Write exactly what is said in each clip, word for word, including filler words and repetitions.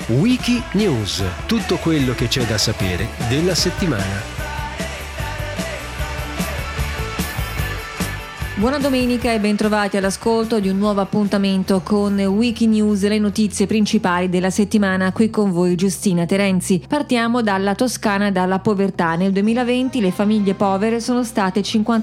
Wiki News, tutto quello che c'è da sapere della settimana. Buona domenica e bentrovati all'ascolto di un nuovo appuntamento con Wiki News, le notizie principali della settimana. Qui con voi Giustina Terenzi. Partiamo dalla Toscana e dalla povertà. Nel duemilaventi le famiglie povere sono state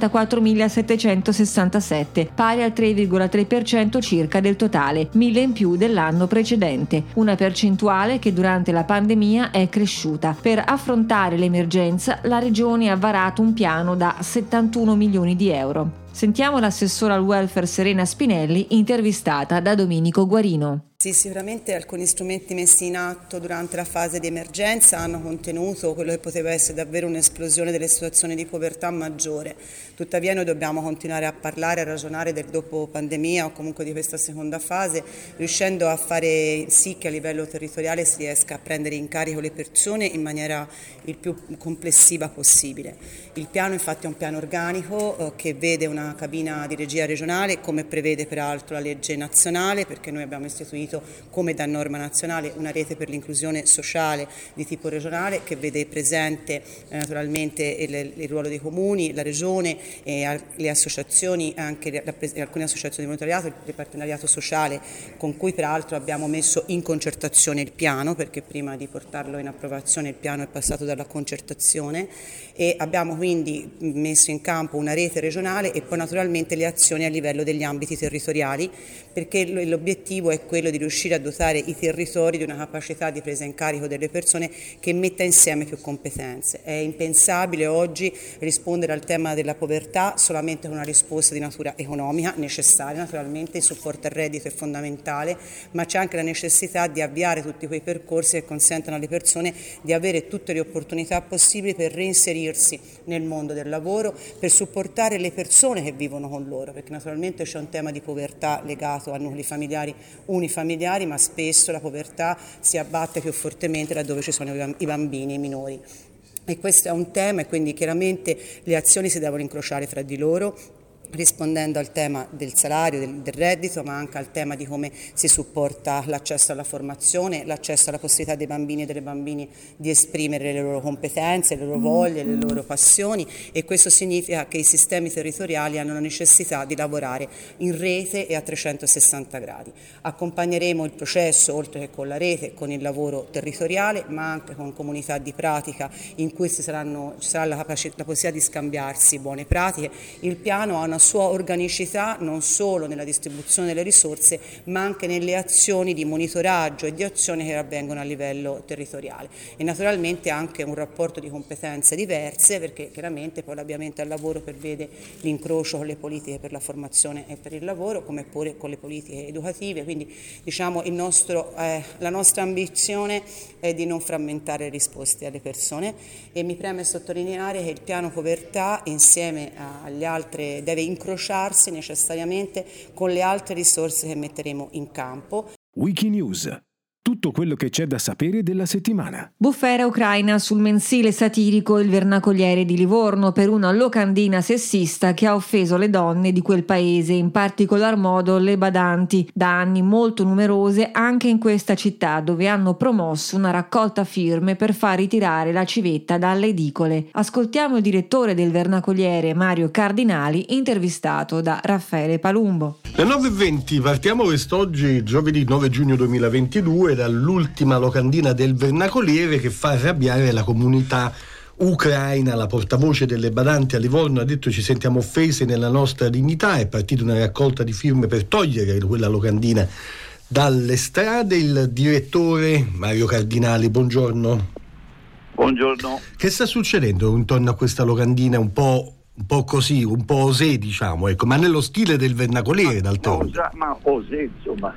cinquantaquattromilasettecentosessantasette, pari al tre virgola tre per cento circa del totale, mille in più dell'anno precedente. Una percentuale che durante la pandemia è cresciuta. Per affrontare l'emergenza, la Regione ha varato un piano da settantuno milioni di euro. Sentiamo l'assessora al welfare Serena Spinelli, intervistata da Domenico Guarino. Sì, sicuramente alcuni strumenti messi in atto durante la fase di emergenza hanno contenuto quello che poteva essere davvero un'esplosione delle situazioni di povertà maggiore. Tuttavia noi dobbiamo continuare a parlare, a ragionare del dopo pandemia o comunque di questa seconda fase, riuscendo a fare sì che a livello territoriale si riesca a prendere in carico le persone in maniera il più complessiva possibile. Il piano infatti è un piano organico eh, che vede una cabina di regia regionale, come prevede peraltro la legge nazionale, perché noi abbiamo istituito come da norma nazionale una rete per l'inclusione sociale di tipo regionale che vede presente eh, naturalmente il, il ruolo dei comuni, la regione, e le associazioni, anche le, alcune associazioni di volontariato, il partenariato sociale con cui peraltro abbiamo messo in concertazione il piano, perché prima di portarlo in approvazione il piano è passato dalla concertazione, e abbiamo quindi messo in campo una rete regionale e poi naturalmente le azioni a livello degli ambiti territoriali, perché l'obiettivo è quello di riuscire a dotare i territori di una capacità di presa in carico delle persone che metta insieme più competenze. È impensabile oggi rispondere al tema della povertà solamente con una risposta di natura economica, necessaria naturalmente, il supporto al reddito è fondamentale, ma c'è anche la necessità di avviare tutti quei percorsi che consentano alle persone di avere tutte le opportunità possibili per reinserirsi nel mondo del lavoro, per supportare le persone che vivono con loro, perché naturalmente c'è un tema di povertà legato a nuclei familiari unifamiliari, ma spesso la povertà si abbatte più fortemente laddove ci sono i bambini e i minori. E questo è un tema e quindi chiaramente le azioni si devono incrociare fra di loro, rispondendo al tema del salario, del, del reddito, ma anche al tema di come si supporta l'accesso alla formazione, l'accesso alla possibilità dei bambini e delle bambine di esprimere le loro competenze, le loro voglie, le loro passioni, e questo significa che i sistemi territoriali hanno la necessità di lavorare in rete e a trecentosessanta gradi. Accompagneremo il processo, oltre che con la rete, con il lavoro territoriale, ma anche con comunità di pratica in cui ci, saranno, ci sarà la, capacità, la possibilità di scambiarsi buone pratiche. Il piano ha una sua organicità non solo nella distribuzione delle risorse, ma anche nelle azioni di monitoraggio e di azioni che avvengono a livello territoriale, e naturalmente anche un rapporto di competenze diverse, perché chiaramente poi l'avviamento al lavoro prevede l'incrocio con le politiche per la formazione e per il lavoro, come pure con le politiche educative, quindi diciamo il nostro, eh, la nostra ambizione è di non frammentare le risposte alle persone, e mi preme sottolineare che il piano povertà insieme agli altri deve incrociarsi necessariamente con le altre risorse che metteremo in campo. Wiki News, tutto quello che c'è da sapere della settimana. Bufera ucraina sul mensile satirico Il Vernacoliere di Livorno per una locandina sessista che ha offeso le donne di quel paese, in particolar modo le badanti, da anni molto numerose anche in questa città, dove hanno promosso una raccolta firme per far ritirare la civetta dalle edicole. Ascoltiamo il direttore del Vernacoliere, Mario Cardinali, intervistato da Raffaele Palumbo. Le nove e venti partiamo quest'oggi, giovedì nove giugno duemilaventidue, dall'ultima locandina del Vernacoliere che fa arrabbiare la comunità ucraina. La portavoce delle badanti a Livorno ha detto: ci sentiamo offese nella nostra dignità. È partita una raccolta di firme per togliere quella locandina dalle strade. Il direttore Mario Cardinali, buongiorno. Buongiorno. Che sta succedendo intorno a questa locandina un po' un po' così, un po' osè, diciamo, ecco, ma nello stile del Vernacoliere, d'altronde? Ma, ma osè, insomma,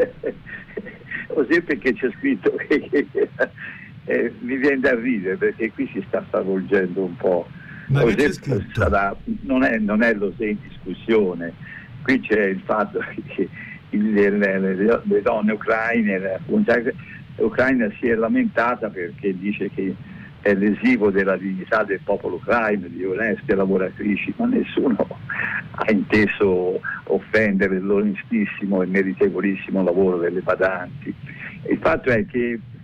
osè perché c'è scritto che, che eh, mi viene da ridere, perché qui si sta stravolgendo un po'. Ma che c'è scritto? Sarà, non è, non è l'osè in discussione, qui c'è il fatto che il, le, le, le donne ucraine, la comunità ucraina si è lamentata perché dice che è lesivo della dignità del popolo ucraino, di oneste lavoratrici, ma nessuno ha inteso offendere l'onestissimo e meritevolissimo lavoro delle badanti. Il fatto è che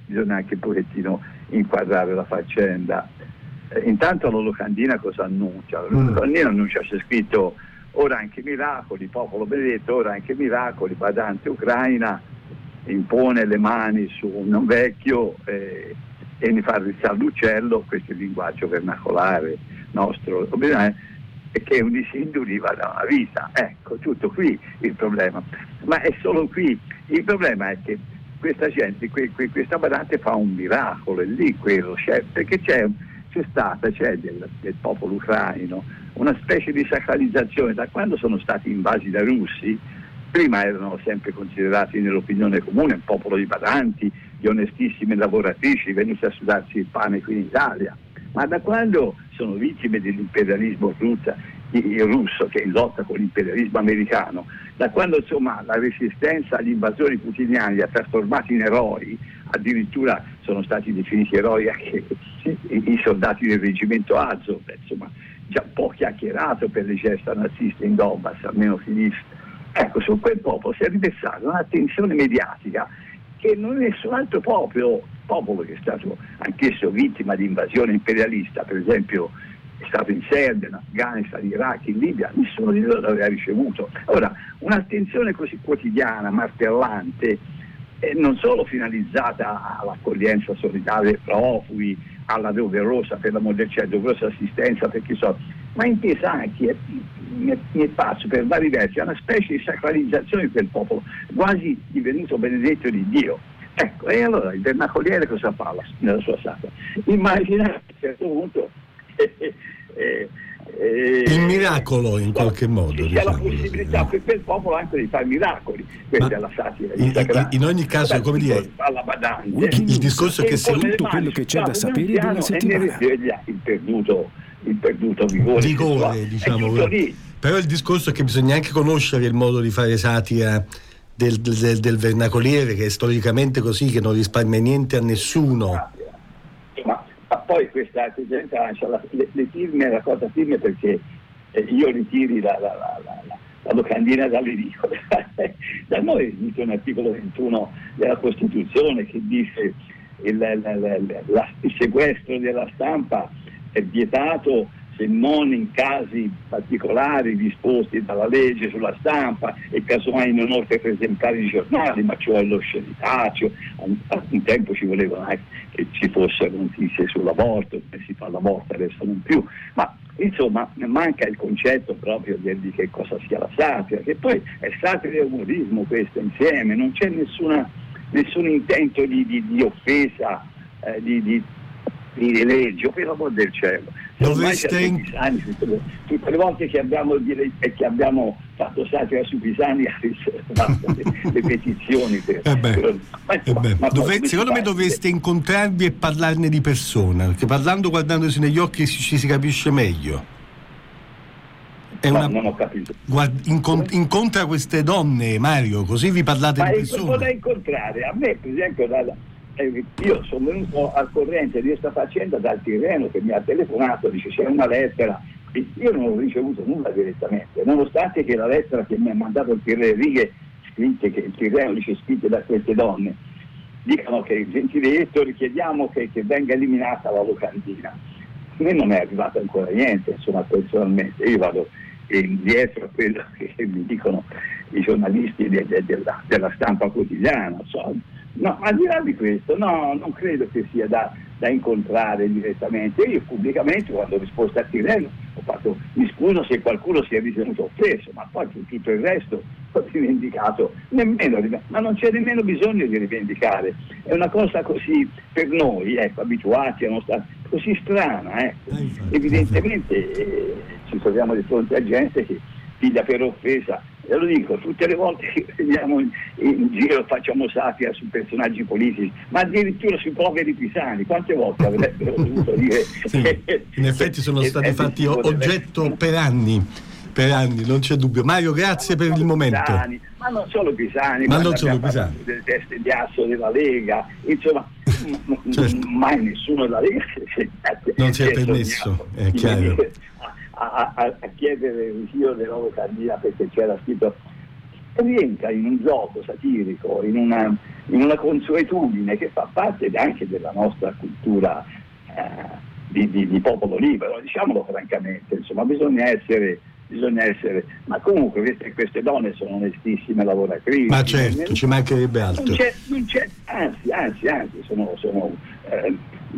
bisogna anche un pochettino inquadrare la faccenda. Eh, intanto la locandina cosa annuncia? La locandina annuncia, c'è scritto ora anche miracoli, popolo benedetto, ora anche miracoli, badante Ucraina impone le mani su un vecchio eh, e ne fa rizzare l'uccello, questo è il linguaggio vernacolare nostro, e che un disegno deriva da una vita. Ecco, tutto qui il problema. Ma è solo qui. Il problema è che questa gente, que, que, questa badante fa un miracolo, è lì quello, c'è, perché c'è, c'è stata, c'è del, del popolo ucraino, una specie di sacralizzazione. Da quando sono stati invasi dai russi, prima erano sempre considerati nell'opinione comune un popolo di badanti, di onestissime lavoratrici, venuti a sudarsi il pane qui in Italia. Ma da quando sono vittime dell'imperialismo russo, il russo che è in lotta con l'imperialismo americano, da quando insomma la resistenza agli invasori putiniani li ha trasformati in eroi, addirittura sono stati definiti eroi anche i soldati del reggimento Azov, insomma già un po' chiacchierato per le gesta naziste in Donbass, almeno finisse. Ecco, su quel popolo si è riversata un'attenzione mediatica che non è nessun altro popolo, popolo che è stato anch'esso vittima di invasione imperialista, per esempio è stato in Serbia, in Afghanistan, in Iraq, in Libia, nessuno di loro l'aveva ricevuto. Ora, un'attenzione così quotidiana, martellante, eh, non solo finalizzata all'accoglienza solidale dei profughi, alla doverosa, per l'amor del cielo, doverosa assistenza per chi so, ma intesa anche, mi è, mi è parso per vari versi, una specie di sacralizzazione di quel popolo, quasi divenuto benedetto di Dio. Ecco, e allora il vernacoliere cosa fa nella sua sacra? Immaginate a un certo punto eh, eh, eh, il miracolo in qualche modo. C'è la diciamo, possibilità per quel popolo anche di fare miracoli, questa è la satira. In, in, in ogni caso, come dire, alla badante, il, il discorso è che se tutto quello che c'è da sapere della settimana, il perduto, il perduto vigore, vigore diciamo, però il discorso è che bisogna anche conoscere il modo di fare satira del, del, del vernacoliere, che è storicamente così, che non risparmia niente a nessuno. Ma, ma poi questa gente lancia le, le firme, la cosa firme perché eh, io ritiri la, la, la, la, la, la locandina dalle edicole. Da noi esiste un articolo ventuno della Costituzione che dice il, la, la, la, la, il sequestro della stampa è vietato se non in casi particolari disposti dalla legge sulla stampa e casomai non oltre per esemplari di giornali, ma cioè l'oscenitaccio. Un tempo ci volevano anche che ci fossero notizie sull'aborto, come si fa l'aborto, adesso non più, ma insomma manca il concetto proprio di che cosa sia la satira, che poi è satira e umorismo questo insieme, non c'è nessuna, nessun intento di, di, di offesa, eh, di, di di rileggio, per l'amor del cielo. Dovreste in... Pisani, tutte, le, tutte le volte che abbiamo, dire, che abbiamo fatto satira su Pisani le, le petizioni per, eh beh, per, ma, eh beh. ma, Dove, secondo me dovreste incontrarvi e parlarne di persona, perché parlando, guardandosi negli occhi ci si capisce meglio. È no, una... non ho capito. Guard... Incon... incontra queste donne, Mario, così vi parlate ma di persona. Ma da incontrare, a me per esempio dalla... io sono venuto al corrente di questa faccenda dal Tirreno che mi ha telefonato, dice c'è una lettera, io non ho ricevuto nulla direttamente, nonostante che la lettera che mi ha mandato il Tirreno, righe scritte, che il Tirreno dice scritte da queste donne, dicono che gentili lettori chiediamo che, che venga eliminata la locandina. A me non è arrivato ancora niente, insomma, personalmente io vado indietro a quello che mi dicono i giornalisti de, de, de la, della stampa quotidiana, so. No, al di là di questo, no, non credo che sia da, da incontrare direttamente. Io pubblicamente, quando ho risposto a Tirreno, ho fatto, mi scuso se qualcuno si è ritenuto offeso, ma poi tutto il resto ho rivendicato, nemmeno, ma non c'è nemmeno bisogno di rivendicare. È una cosa così, per noi, ecco, abituati a non stare, così strana, ecco. Evidentemente eh, ci troviamo di fronte a gente che piglia per offesa. E lo dico, tutte le volte che veniamo in, in giro facciamo satira su personaggi politici, ma addirittura sui poveri pisani, quante volte avrebbero dovuto dire? Sì, in effetti sono stati fatti oggetto per anni, per anni, non c'è dubbio. Mario, grazie per il momento. Pisani, ma non solo Pisani, ma non solo Pisani, delle teste di asso della Lega, insomma, certo. Mai nessuno della Lega non si è permesso, è chiaro. A, a, a chiedere il ritiro della locandina perché c'era scritto rientra in un gioco satirico, in una, in una consuetudine che fa parte anche della nostra cultura eh, di, di, di popolo libero, diciamolo francamente, insomma bisogna essere, bisogna essere, ma comunque queste, queste donne sono onestissime lavoratrici. Ma certo, ci mancherebbe altro. Non c'è, non c'è, anzi, anzi, anzi, sono, sono eh,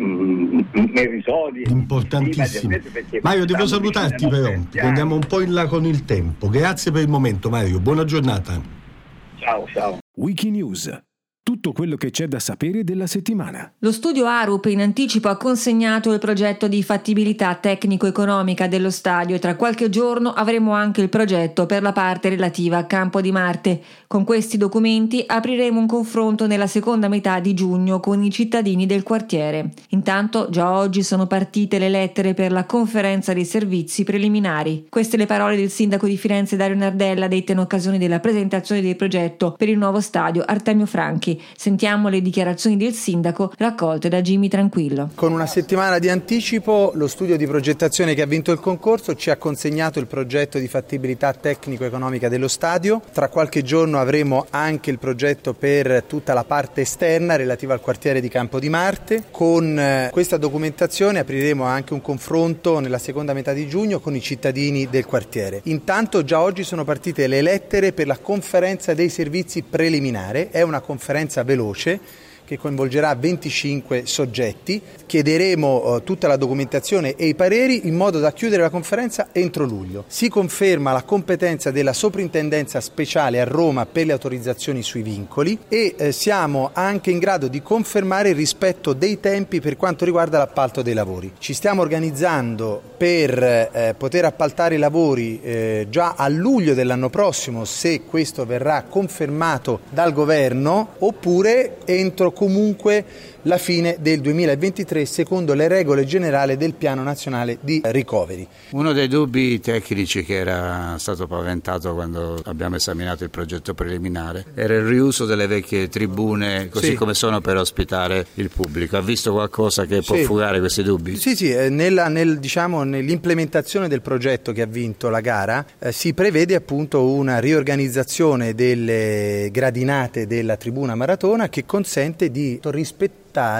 meritorie. Importantissimo. Mario, devo salutarti però, andiamo un po' in là con il tempo. Grazie per il momento, Mario, buona giornata. Ciao, ciao. Wikinews. Tutto quello che c'è da sapere della settimana. Lo studio Arup in anticipo ha consegnato il progetto di fattibilità tecnico-economica dello stadio e tra qualche giorno avremo anche il progetto per la parte relativa a Campo di Marte. Con questi documenti apriremo un confronto nella seconda metà di giugno con i cittadini del quartiere. Intanto già oggi sono partite le lettere per la conferenza dei servizi preliminari. Queste le parole del sindaco di Firenze Dario Nardella dette in occasione della presentazione del progetto per il nuovo stadio Artemio Franchi. Sentiamo le dichiarazioni del sindaco raccolte da Jimmy Tranquillo. Con una settimana di anticipo lo studio di progettazione che ha vinto il concorso ci ha consegnato il progetto di fattibilità tecnico-economica dello stadio. Tra qualche giorno avremo anche il progetto per tutta la parte esterna relativa al quartiere di Campo di Marte. Con questa documentazione apriremo anche un confronto nella seconda metà di giugno con i cittadini del quartiere. Intanto già oggi sono partite le lettere per la conferenza dei servizi preliminare. È una conferenza veloce che coinvolgerà venticinque soggetti. Chiederemo uh, tutta la documentazione e i pareri in modo da chiudere la conferenza entro luglio. Si conferma la competenza della soprintendenza speciale a Roma per le autorizzazioni sui vincoli e eh, siamo anche in grado di confermare il rispetto dei tempi per quanto riguarda l'appalto dei lavori. Ci stiamo organizzando per eh, poter appaltare i lavori eh, già a luglio dell'anno prossimo, se questo verrà confermato dal governo, oppure entro comunque la fine del duemilaventitré secondo le regole generali del piano nazionale di recovery. Uno dei dubbi tecnici che era stato paventato quando abbiamo esaminato il progetto preliminare era il riuso delle vecchie tribune così sì. come sono per ospitare il pubblico. Ha visto qualcosa che può sì. fugare questi dubbi? Sì, sì, nella, nel, diciamo, nell'implementazione del progetto che ha vinto la gara eh, si prevede appunto una riorganizzazione delle gradinate della tribuna maratona che consente di rispettare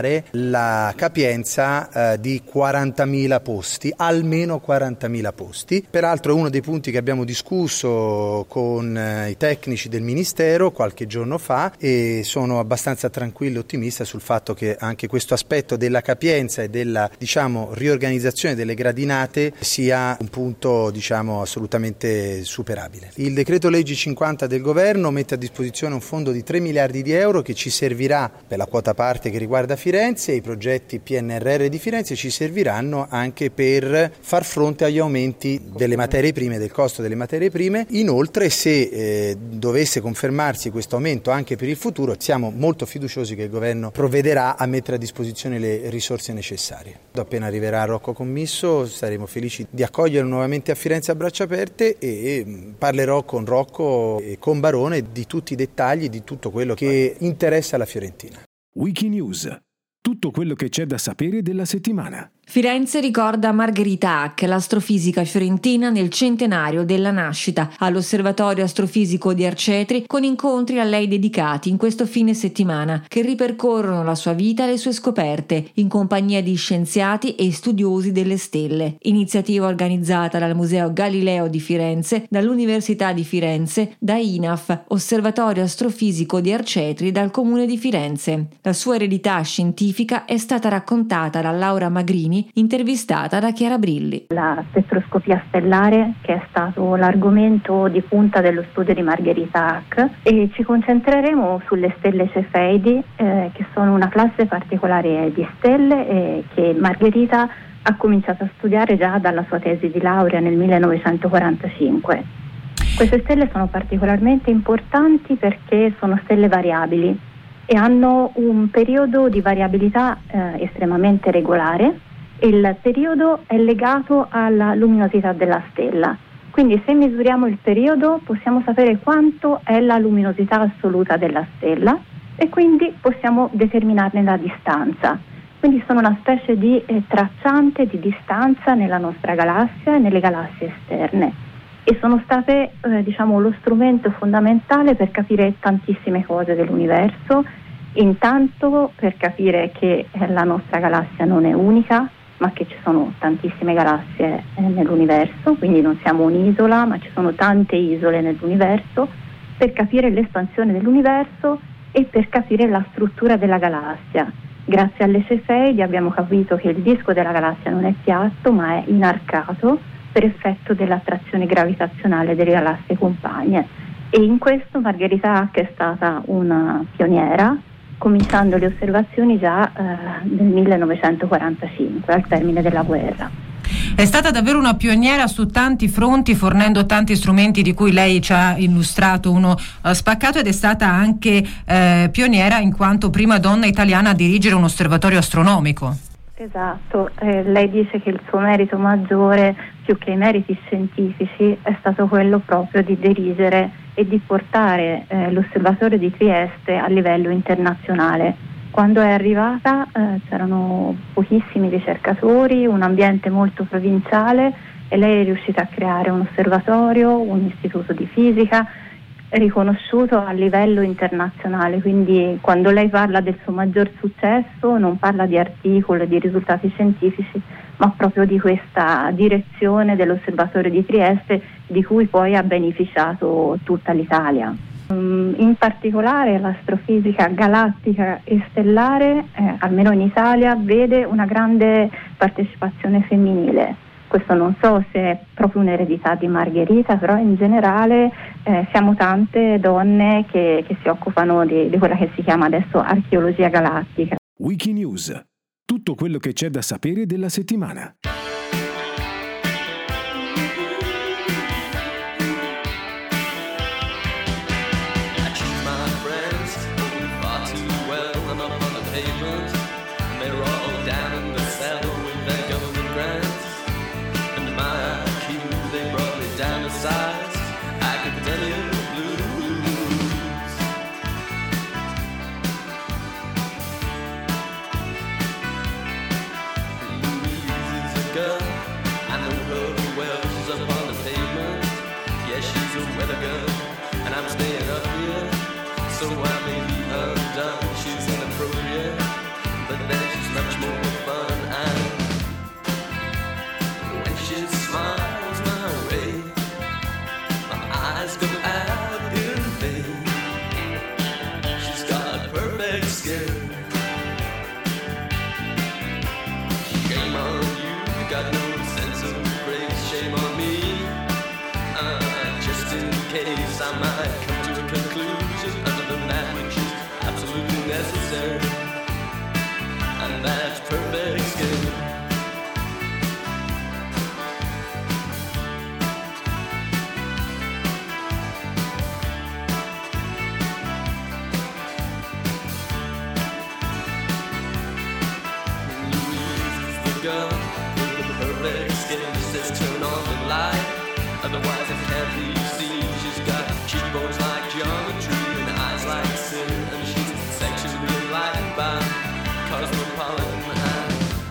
la capienza eh, di quarantamila posti, almeno quarantamila posti. Peraltro è uno dei punti che abbiamo discusso con eh, i tecnici del Ministero qualche giorno fa e sono abbastanza tranquillo e ottimista sul fatto che anche questo aspetto della capienza e della diciamo riorganizzazione delle gradinate sia un punto diciamo assolutamente superabile. Il decreto legge cinquanta del governo mette a disposizione un fondo di tre miliardi di euro che ci servirà per la quota parte che riguarda da Firenze e i progetti P N R R di Firenze ci serviranno anche per far fronte agli aumenti delle materie prime, del costo delle materie prime. Inoltre, se eh, dovesse confermarsi questo aumento anche per il futuro, siamo molto fiduciosi che il governo provvederà a mettere a disposizione le risorse necessarie. Appena arriverà Rocco Commisso saremo felici di accoglierlo nuovamente a Firenze a braccia aperte e parlerò con Rocco e con Barone di tutti i dettagli, di tutto quello che interessa la Fiorentina. Wikinews. Tutto quello che c'è da sapere della settimana. Firenze ricorda Margherita Hack, l'astrofisica fiorentina nel centenario della nascita, all'Osservatorio Astrofisico di Arcetri, con incontri a lei dedicati in questo fine settimana, che ripercorrono la sua vita e le sue scoperte, in compagnia di scienziati e studiosi delle stelle. Iniziativa organizzata dal Museo Galileo di Firenze, dall'Università di Firenze, da I N A F, Osservatorio Astrofisico di Arcetri e dal Comune di Firenze. La sua eredità scientifica è stata raccontata da Laura Magrini, intervistata da Chiara Brilli. La spettroscopia stellare, che è stato l'argomento di punta dello studio di Margherita Hack, e ci concentreremo sulle stelle Cefeidi, eh, che sono una classe particolare di stelle eh, che Margherita ha cominciato a studiare già dalla sua tesi di laurea nel millenovecentoquarantacinque. Queste stelle sono particolarmente importanti perché sono stelle variabili e hanno un periodo di variabilità eh, estremamente regolare. Il periodo è legato alla luminosità della stella, quindi se misuriamo il periodo possiamo sapere quanto è la luminosità assoluta della stella e quindi possiamo determinarne la distanza. Quindi sono una specie di eh, tracciante di distanza nella nostra galassia e nelle galassie esterne. e sono state eh, diciamo lo strumento fondamentale per capire tantissime cose dell'universo. Intanto per capire che eh, la nostra galassia non è unica, ma che ci sono tantissime galassie eh, nell'universo, quindi non siamo un'isola, ma ci sono tante isole nell'universo, per capire l'espansione dell'universo e per capire la struttura della galassia. Grazie alle Cefeidi abbiamo capito che il disco della galassia non è piatto, ma è inarcato per effetto dell'attrazione gravitazionale delle galassie compagne. E in questo Margherita Hack è stata una pioniera, cominciando le osservazioni già eh, nel millenovecentoquarantacinque, al termine della guerra. È stata davvero una pioniera su tanti fronti, fornendo tanti strumenti di cui lei ci ha illustrato uno uh, spaccato, ed è stata anche eh, pioniera in quanto prima donna italiana a dirigere un osservatorio astronomico. Esatto, eh, lei dice che il suo merito maggiore, più che i meriti scientifici, è stato quello proprio di dirigere e di portare eh, l'osservatorio di Trieste a livello internazionale. Quando è arrivata eh, c'erano pochissimi ricercatori, un ambiente molto provinciale, e lei è riuscita a creare un osservatorio, un istituto di fisica riconosciuto a livello internazionale. Quindi quando lei parla del suo maggior successo non parla di articoli, di risultati scientifici, ma proprio di questa direzione dell'osservatorio di Trieste, di cui poi ha beneficiato tutta l'Italia. In particolare l'astrofisica galattica e stellare, eh, almeno in Italia, vede una grande partecipazione femminile. Questo non so se è proprio un'eredità di Margherita, però in generale eh, siamo tante donne che, che si occupano di, di quella che si chiama adesso archeologia galattica. Wikinews. Tutto quello che c'è da sapere della settimana. I might come to a conclusion other than that which is absolutely necessary, and that's perfect skill. Louise is the girl with the perfect skin. She says turn on the light, otherwise it can't be seen. She's got cheekbones like geometry and eyes like sin, and she's sexually enlightened by cosmopolitan eyes.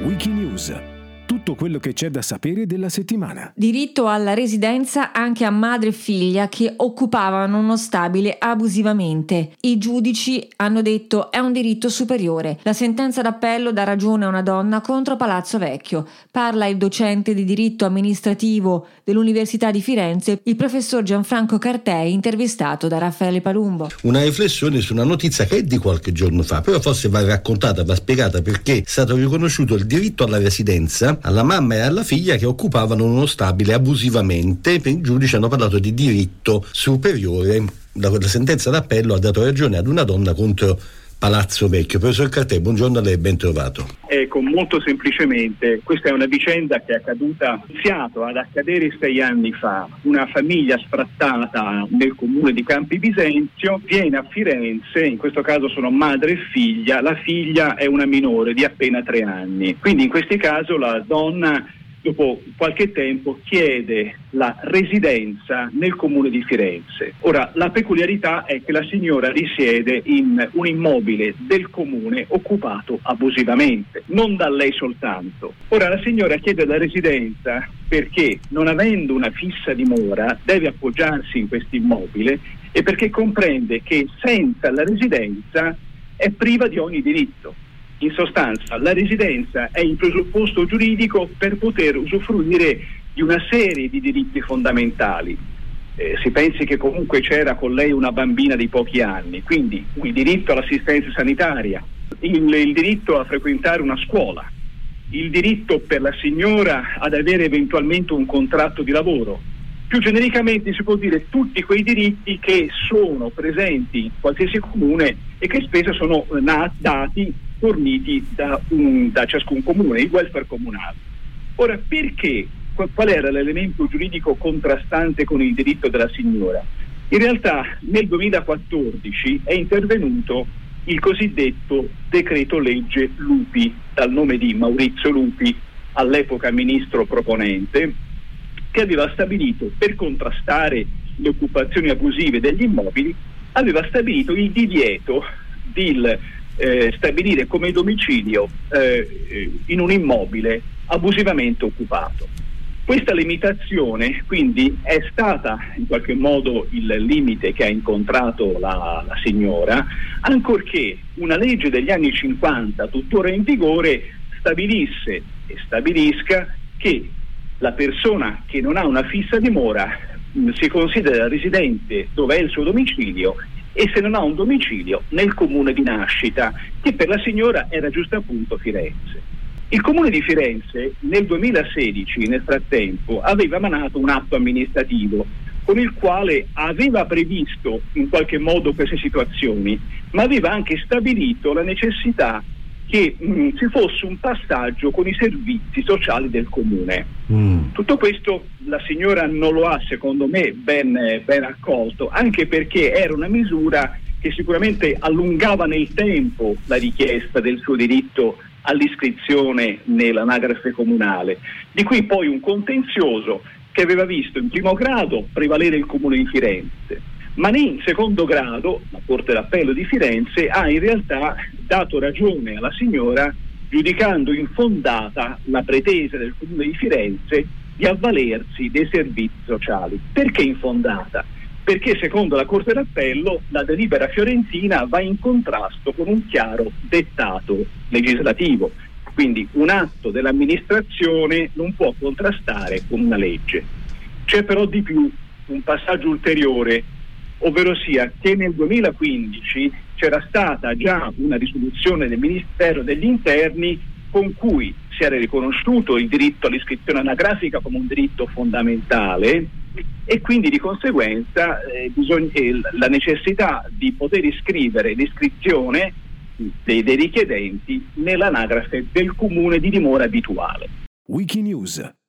Wikinews. Tutto quello che c'è da sapere della settimana. Diritto alla residenza anche a madre e figlia che occupavano uno stabile abusivamente. I giudici hanno detto è un diritto superiore. La sentenza d'appello dà ragione a una donna contro Palazzo Vecchio. Parla il docente di diritto amministrativo dell'Università di Firenze, il professor Gianfranco Cartei, intervistato da Raffaele Palumbo. Una riflessione su una notizia che è di qualche giorno fa, però forse va raccontata, va spiegata, perché è stato riconosciuto il diritto alla residenza alla mamma e alla figlia che occupavano uno stabile abusivamente. I giudici hanno parlato di diritto superiore. La, la sentenza d'appello ha dato ragione ad una donna contro Palazzo Vecchio. Professor Cartei, buongiorno a lei, ben trovato. Ecco, molto semplicemente, questa è una vicenda che è accaduta, iniziato ad accadere sei anni fa. Una famiglia sfrattata nel comune di Campi Bisenzio viene a Firenze, in questo caso sono madre e figlia, la figlia è una minore di appena tre anni. Quindi in questo caso la donna, dopo qualche tempo, chiede la residenza nel comune di Firenze. Ora, la peculiarità è che la signora risiede in un immobile del comune occupato abusivamente, non da lei soltanto. Ora, la signora chiede la residenza perché, non avendo una fissa dimora, deve appoggiarsi in questo immobile e perché comprende che senza la residenza è priva di ogni diritto. In sostanza, la residenza è il presupposto giuridico per poter usufruire di una serie di diritti fondamentali. Eh, si pensi che comunque c'era con lei una bambina di pochi anni, quindi il diritto all'assistenza sanitaria, il, il diritto a frequentare una scuola, il diritto per la signora ad avere eventualmente un contratto di lavoro. Più genericamente si può dire tutti quei diritti che sono presenti in qualsiasi comune e che spesso sono nati, dati, forniti da, un, da ciascun comune, il welfare comunale. Ora, perché? Qual era l'elemento giuridico contrastante con il diritto della signora? In realtà nel duemilaquattordici è intervenuto il cosiddetto decreto legge Lupi, dal nome di Maurizio Lupi, all'epoca ministro proponente, che aveva stabilito, per contrastare le occupazioni abusive degli immobili, aveva stabilito il divieto di eh, stabilire come domicilio eh, in un immobile abusivamente occupato. Questa limitazione quindi è stata in qualche modo il limite che ha incontrato la, la signora, ancorché una legge degli anni cinquanta, tuttora in vigore, stabilisse e stabilisca che la persona che non ha una fissa dimora mh, si considera residente dove è il suo domicilio e, se non ha un domicilio, nel comune di nascita, che per la signora era giusto appunto Firenze. Il comune di Firenze nel duemilasedici, nel frattempo, aveva emanato un atto amministrativo con il quale aveva previsto in qualche modo queste situazioni, ma aveva anche stabilito la necessità che mh, ci fosse un passaggio con i servizi sociali del comune. Mm. Tutto questo la signora non lo ha, secondo me, ben, ben accolto, anche perché era una misura che sicuramente allungava nel tempo la richiesta del suo diritto all'iscrizione nell'anagrafe comunale, di cui poi un contenzioso che aveva visto in primo grado prevalere il comune di Firenze, ma in secondo grado la Corte d'Appello di Firenze ha in realtà dato ragione alla signora, giudicando infondata la pretesa del comune di Firenze di avvalersi dei servizi sociali. Perché infondata? Perché secondo la Corte d'Appello la delibera fiorentina va in contrasto con un chiaro dettato legislativo, quindi un atto dell'amministrazione non può contrastare con una legge. C'è però di più, un passaggio ulteriore, ovvero sia che nel duemilaquindici c'era stata già una risoluzione del Ministero degli Interni con cui si era riconosciuto il diritto all'iscrizione anagrafica come un diritto fondamentale e quindi di conseguenza eh, bisogna, eh, la necessità di poter iscrivere l'iscrizione dei, dei richiedenti nell'anagrafe del comune di dimora abituale. Wikinews. Tutto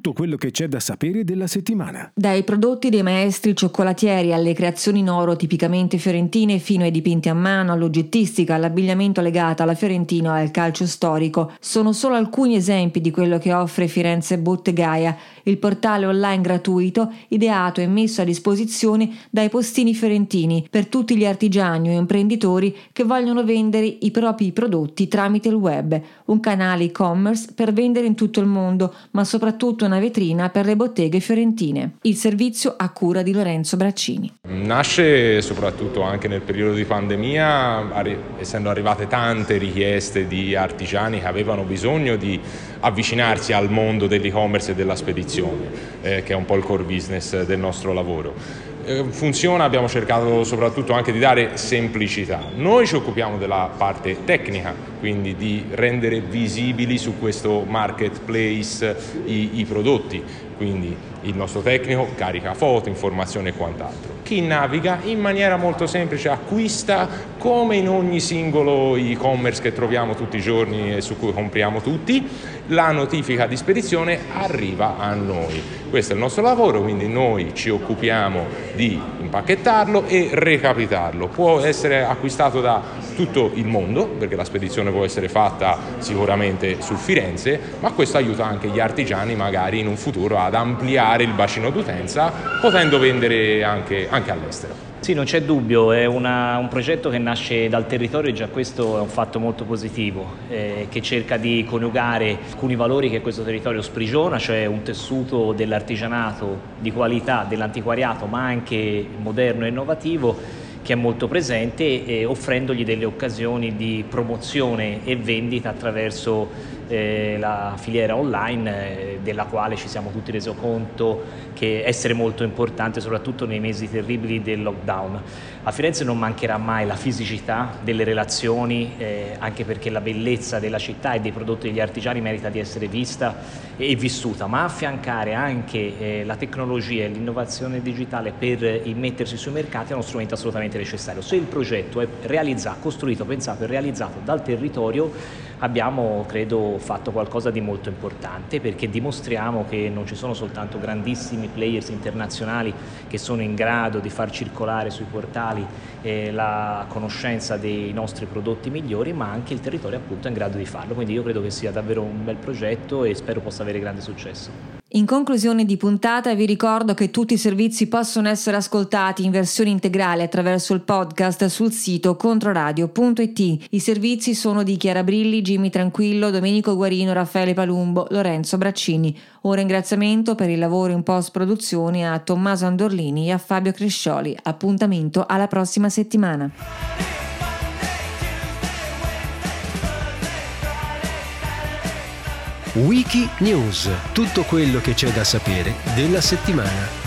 tutto quello che c'è da sapere della settimana. Dai prodotti dei maestri cioccolatieri alle creazioni in oro tipicamente fiorentine fino ai dipinti a mano, all'oggettistica, all'abbigliamento legato alla Fiorentina e al calcio storico, sono solo alcuni esempi di quello che offre Firenze Bottegaia, il portale online gratuito ideato e messo a disposizione dai postini fiorentini per tutti gli artigiani o imprenditori che vogliono vendere i propri prodotti tramite il web, un canale e-commerce per vendere in tutto il mondo, ma soprattutto una vetrina per le botteghe fiorentine. Il servizio a cura di Lorenzo Braccini. Nasce soprattutto anche nel periodo di pandemia, arri- essendo arrivate tante richieste di artigiani che avevano bisogno di avvicinarsi al mondo dell'e-commerce e della spedizione, eh, che è un po' il core business del nostro lavoro. Funziona, abbiamo cercato soprattutto anche di dare semplicità. Noi ci occupiamo della parte tecnica, quindi di rendere visibili su questo marketplace i, i prodotti, quindi il nostro tecnico carica foto, informazioni e quant'altro. Chi naviga in maniera molto semplice acquista come in ogni singolo e-commerce che troviamo tutti i giorni e su cui compriamo tutti, la notifica di spedizione arriva a noi. Questo è il nostro lavoro, quindi noi ci occupiamo di impacchettarlo e recapitarlo. Può essere acquistato da tutto il mondo, perché la spedizione può essere fatta sicuramente su Firenze, ma questo aiuta anche gli artigiani magari in un futuro ad ampliare il bacino d'utenza, potendo vendere anche, anche all'estero. Sì, non c'è dubbio, è una, un progetto che nasce dal territorio e già questo è un fatto molto positivo, eh, che cerca di coniugare alcuni valori che questo territorio sprigiona, cioè un tessuto dell'artigianato di qualità, dell'antiquariato, ma anche moderno e innovativo, che è molto presente, e offrendogli delle occasioni di promozione e vendita attraverso eh, la filiera online, eh, della quale ci siamo tutti resi conto che essere molto importante, soprattutto nei mesi terribili del lockdown. A Firenze non mancherà mai la fisicità delle relazioni, eh, anche perché la bellezza della città e dei prodotti degli artigiani merita di essere vista e vissuta, ma affiancare anche eh, la tecnologia e l'innovazione digitale per immettersi sui mercati è uno strumento assolutamente necessario. Se il progetto è realizzato, costruito, pensato e realizzato dal territorio, abbiamo, credo, fatto qualcosa di molto importante, perché dimostriamo che non ci sono soltanto grandissimi players internazionali che sono in grado di far circolare sui portali eh, la conoscenza dei nostri prodotti migliori, ma anche il territorio appunto è in grado di farlo. Quindi io credo che sia davvero un bel progetto e spero possa avere grande successo. In conclusione di puntata vi ricordo che tutti i servizi possono essere ascoltati in versione integrale attraverso il podcast sul sito controradio punto it. I servizi sono di Chiara Brilli, Jimmy Tranquillo, Domenico Guarino, Raffaele Palumbo, Lorenzo Braccini. Un ringraziamento per il lavoro in post-produzione a Tommaso Andorlini e a Fabio Crescioli. Appuntamento alla prossima settimana. Wiki News, tutto quello che c'è da sapere della settimana.